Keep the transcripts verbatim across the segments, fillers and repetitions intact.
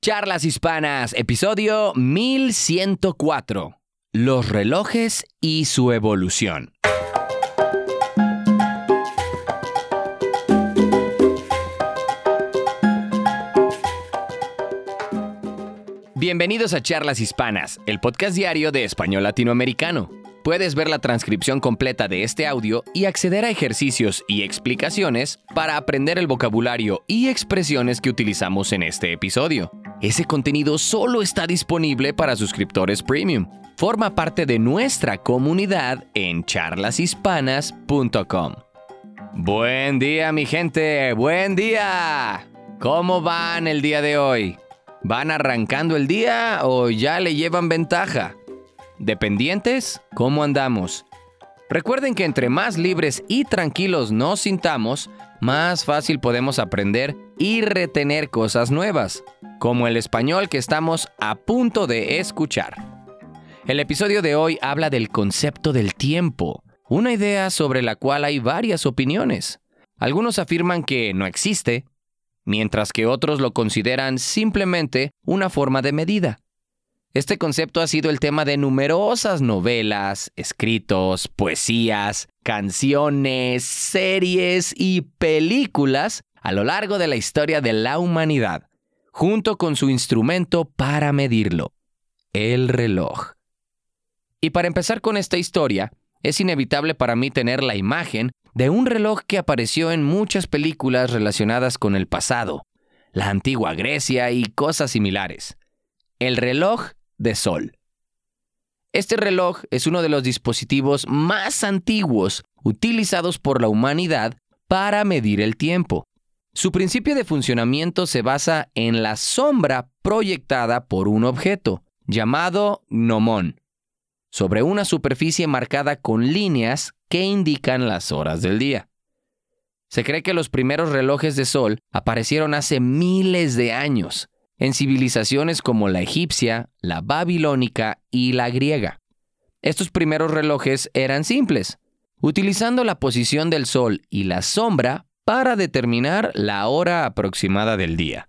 Charlas Hispanas, episodio mil ciento cuatro. Los relojes y su evolución. Bienvenidos a Charlas Hispanas, el podcast diario de español latinoamericano. Puedes ver la transcripción completa de este audio y acceder a ejercicios y explicaciones para aprender el vocabulario y expresiones que utilizamos en este episodio. Ese contenido solo está disponible para suscriptores premium. Forma parte de nuestra comunidad en charlas hispanas punto com. Buen día, mi gente, buen día. ¿Cómo van el día de hoy? ¿Van arrancando el día o ya le llevan ventaja? ¿Dependientes? ¿Cómo andamos? Recuerden que entre más libres y tranquilos nos sintamos, más fácil podemos aprender y retener cosas nuevas, como el español que estamos a punto de escuchar. El episodio de hoy habla del concepto del tiempo, una idea sobre la cual hay varias opiniones. Algunos afirman que no existe, mientras que otros lo consideran simplemente una forma de medida. Este concepto ha sido el tema de numerosas novelas, escritos, poesías, canciones, series y películas a lo largo de la historia de la humanidad, junto con su instrumento para medirlo, el reloj. Y para empezar con esta historia, es inevitable para mí tener la imagen de un reloj que apareció en muchas películas relacionadas con el pasado, la antigua Grecia y cosas similares. El reloj de sol. Este reloj es uno de los dispositivos más antiguos utilizados por la humanidad para medir el tiempo. Su principio de funcionamiento se basa en la sombra proyectada por un objeto, llamado gnomón, sobre una superficie marcada con líneas que indican las horas del día. Se cree que los primeros relojes de sol aparecieron hace miles de años, en civilizaciones como la egipcia, la babilónica y la griega. Estos primeros relojes eran simples, utilizando la posición del sol y la sombra para determinar la hora aproximada del día.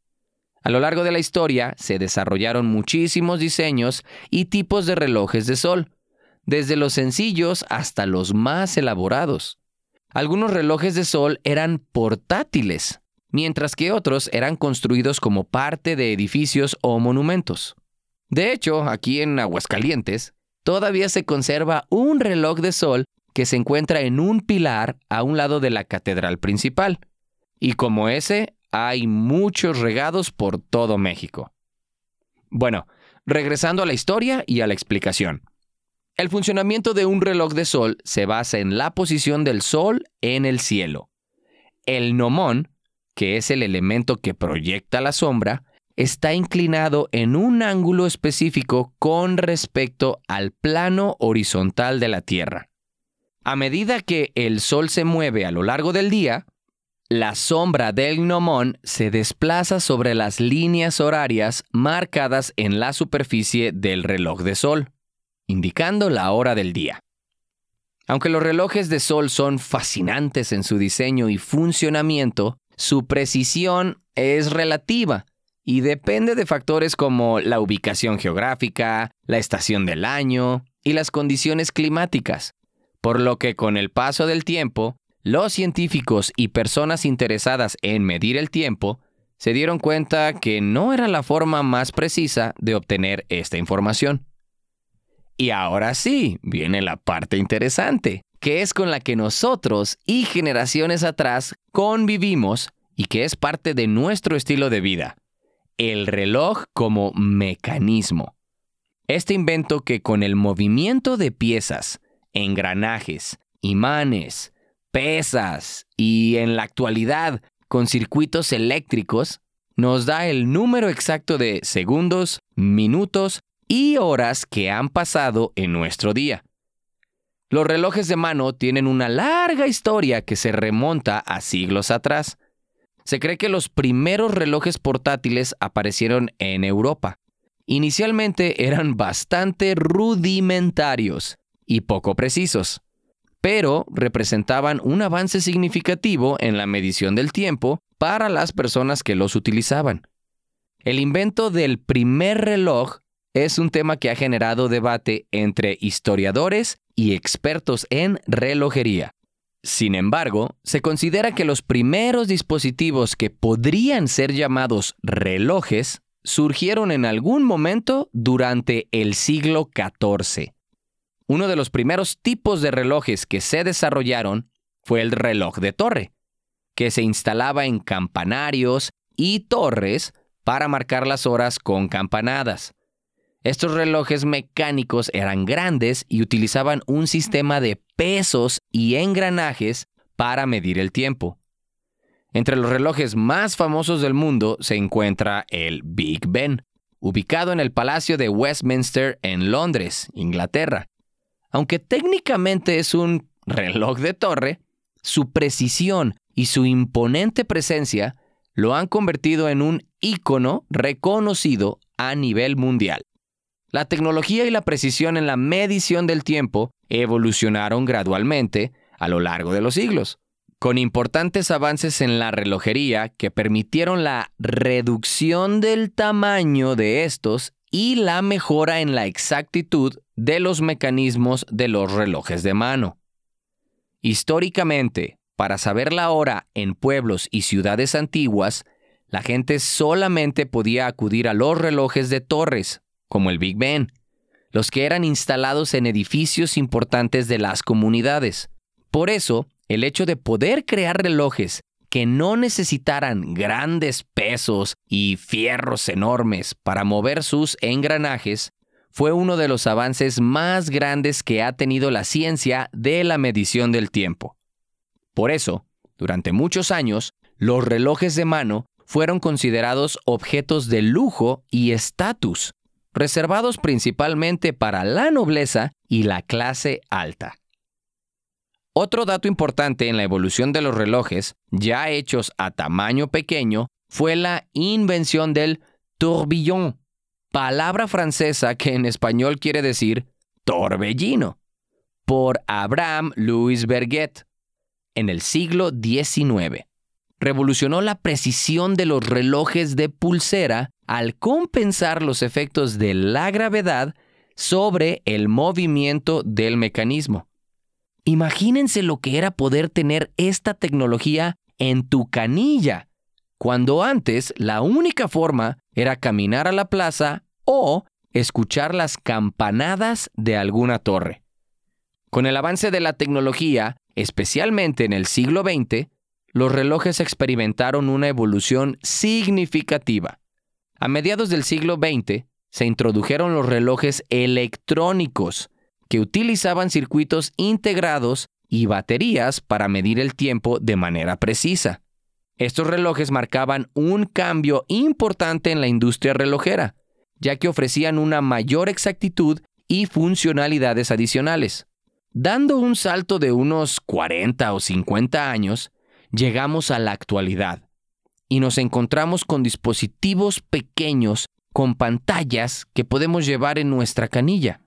A lo largo de la historia se desarrollaron muchísimos diseños y tipos de relojes de sol, desde los sencillos hasta los más elaborados. Algunos relojes de sol eran portátiles, mientras que otros eran construidos como parte de edificios o monumentos. De hecho, aquí en Aguascalientes, todavía se conserva un reloj de sol que se encuentra en un pilar a un lado de la catedral principal. Y como ese, hay muchos regados por todo México. Bueno, regresando a la historia y a la explicación. El funcionamiento de un reloj de sol se basa en la posición del sol en el cielo. El gnomón, que es el elemento que proyecta la sombra, está inclinado en un ángulo específico con respecto al plano horizontal de la Tierra. A medida que el sol se mueve a lo largo del día, la sombra del gnomón se desplaza sobre las líneas horarias marcadas en la superficie del reloj de sol, indicando la hora del día. Aunque los relojes de sol son fascinantes en su diseño y funcionamiento, su precisión es relativa y depende de factores como la ubicación geográfica, la estación del año y las condiciones climáticas, por lo que con el paso del tiempo, los científicos y personas interesadas en medir el tiempo se dieron cuenta que no era la forma más precisa de obtener esta información. Y ahora sí, viene la parte interesante, que es con la que nosotros y generaciones atrás convivimos y que es parte de nuestro estilo de vida, el reloj como mecanismo. Este invento que con el movimiento de piezas, engranajes, imanes, pesas y en la actualidad con circuitos eléctricos, nos da el número exacto de segundos, minutos y horas que han pasado en nuestro día. Los relojes de mano tienen una larga historia que se remonta a siglos atrás. Se cree que los primeros relojes portátiles aparecieron en Europa. Inicialmente eran bastante rudimentarios y poco precisos, pero representaban un avance significativo en la medición del tiempo para las personas que los utilizaban. El invento del primer reloj es un tema que ha generado debate entre historiadores y expertos en relojería. Sin embargo, se considera que los primeros dispositivos que podrían ser llamados relojes surgieron en algún momento durante el siglo catorce. Uno de los primeros tipos de relojes que se desarrollaron fue el reloj de torre, que se instalaba en campanarios y torres para marcar las horas con campanadas. Estos relojes mecánicos eran grandes y utilizaban un sistema de pesos y engranajes para medir el tiempo. Entre los relojes más famosos del mundo se encuentra el Big Ben, ubicado en el Palacio de Westminster en Londres, Inglaterra. Aunque técnicamente es un reloj de torre, su precisión y su imponente presencia lo han convertido en un ícono reconocido a nivel mundial. La tecnología y la precisión en la medición del tiempo evolucionaron gradualmente a lo largo de los siglos, con importantes avances en la relojería que permitieron la reducción del tamaño de estos y la mejora en la exactitud de los mecanismos de los relojes de mano. Históricamente, para saber la hora en pueblos y ciudades antiguas, la gente solamente podía acudir a los relojes de torres, como el Big Ben, los que eran instalados en edificios importantes de las comunidades. Por eso, el hecho de poder crear relojes que no necesitaran grandes pesos y fierros enormes para mover sus engranajes fue uno de los avances más grandes que ha tenido la ciencia de la medición del tiempo. Por eso, durante muchos años, los relojes de mano fueron considerados objetos de lujo y estatus, reservados principalmente para la nobleza y la clase alta. Otro dato importante en la evolución de los relojes, ya hechos a tamaño pequeño, fue la invención del tourbillon, palabra francesa que en español quiere decir torbellino, por Abraham Louis Berget, en el siglo diecinueve. Revolucionó la precisión de los relojes de pulsera al compensar los efectos de la gravedad sobre el movimiento del mecanismo. Imagínense lo que era poder tener esta tecnología en tu canilla, cuando antes la única forma era caminar a la plaza o escuchar las campanadas de alguna torre. Con el avance de la tecnología, especialmente en el siglo veinte, los relojes experimentaron una evolución significativa. A mediados del siglo veinte, se introdujeron los relojes electrónicos, que utilizaban circuitos integrados y baterías para medir el tiempo de manera precisa. Estos relojes marcaban un cambio importante en la industria relojera, ya que ofrecían una mayor exactitud y funcionalidades adicionales. Dando un salto de unos cuarenta o cincuenta años, llegamos a la actualidad y nos encontramos con dispositivos pequeños con pantallas que podemos llevar en nuestra canilla.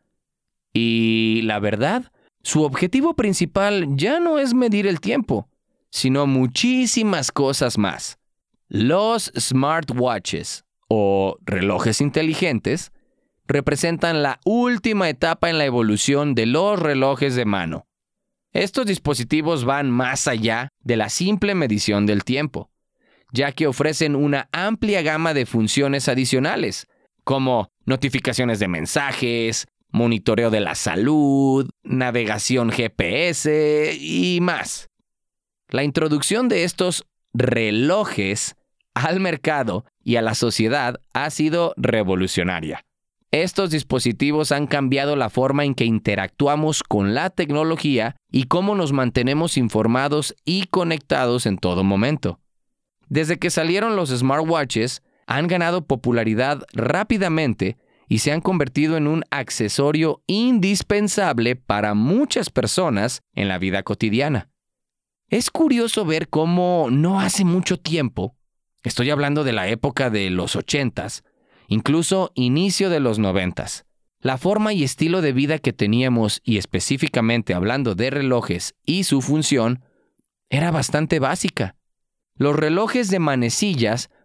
Y la verdad, su objetivo principal ya no es medir el tiempo, sino muchísimas cosas más. Los smartwatches, o relojes inteligentes, representan la última etapa en la evolución de los relojes de mano. Estos dispositivos van más allá de la simple medición del tiempo, ya que ofrecen una amplia gama de funciones adicionales, como notificaciones de mensajes, monitoreo de la salud, navegación G P S y más. La introducción de estos relojes al mercado y a la sociedad ha sido revolucionaria. Estos dispositivos han cambiado la forma en que interactuamos con la tecnología y cómo nos mantenemos informados y conectados en todo momento. Desde que salieron los smartwatches, han ganado popularidad rápidamente y se han convertido en un accesorio indispensable para muchas personas en la vida cotidiana. Es curioso ver cómo no hace mucho tiempo, estoy hablando de la época de los ochentas, incluso inicio de los noventas, la forma y estilo de vida que teníamos, y específicamente hablando de relojes y su función, era bastante básica. Los relojes de manecillas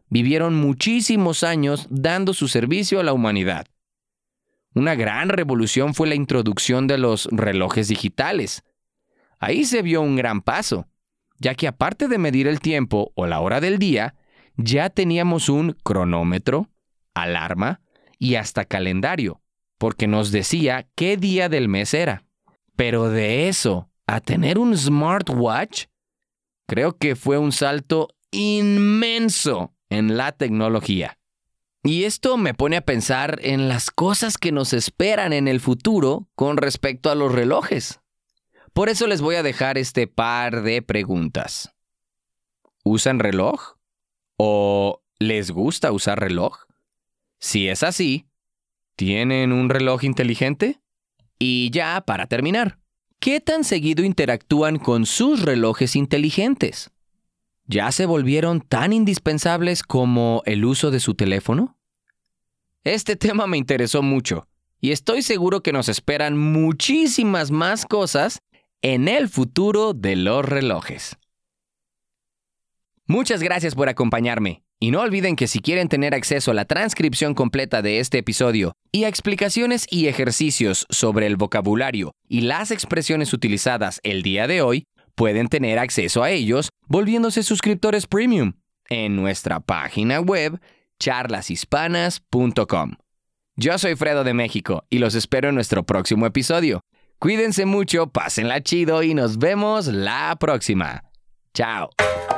vivieron muchísimos años dando su servicio a la humanidad. Una gran revolución fue la introducción de los relojes digitales. Ahí se vio un gran paso, ya que aparte de medir el tiempo o la hora del día, ya teníamos un cronómetro, alarma y hasta calendario, porque nos decía qué día del mes era. Pero de eso a tener un smartwatch, creo que fue un salto inmenso en la tecnología. Y esto me pone a pensar en las cosas que nos esperan en el futuro con respecto a los relojes. Por eso les voy a dejar este par de preguntas. ¿Usan reloj? ¿O les gusta usar reloj? Si es así, ¿tienen un reloj inteligente? Y ya para terminar, ¿qué tan seguido interactúan con sus relojes inteligentes? ¿Ya se volvieron tan indispensables como el uso de su teléfono? Este tema me interesó mucho y estoy seguro que nos esperan muchísimas más cosas en el futuro de los relojes. Muchas gracias por acompañarme. Y no olviden que si quieren tener acceso a la transcripción completa de este episodio y a explicaciones y ejercicios sobre el vocabulario y las expresiones utilizadas el día de hoy, pueden tener acceso a ellos volviéndose suscriptores premium en nuestra página web charlas hispanas punto com. Yo soy Fredo de México y los espero en nuestro próximo episodio. Cuídense mucho, pásenla chido y nos vemos la próxima. Chao.